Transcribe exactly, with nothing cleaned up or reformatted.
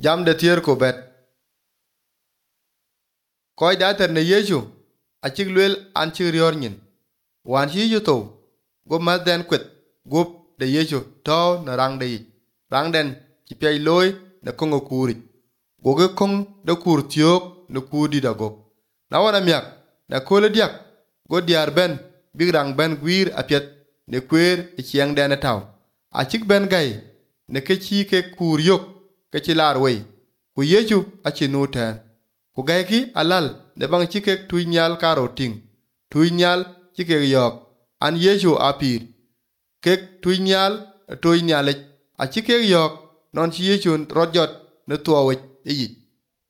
jam de tier ko bet koy da ter ne Yesu a cik luel an ci rior nyin wan ci yu to go ma den kwet gop de Yesu to na rang de rang den ci pay loy na kongo kuri go ge kong de kur tiok na kudi da go na wana miak na kole diak go diar ben big rang ben gwir apiet ne kwer e chiang den taw a cik ben gay ne ke chi ke kur yok ke ci lar wey ku Yesu a ci nu ten ku gay ki alal ne bang ci ke tuy nyal karo ting tuy nyal ci ke yok an Yesu apir ke tuy nyal tuy nyal a ci ke yok non ci Yesu rojot ne tuwa wey yi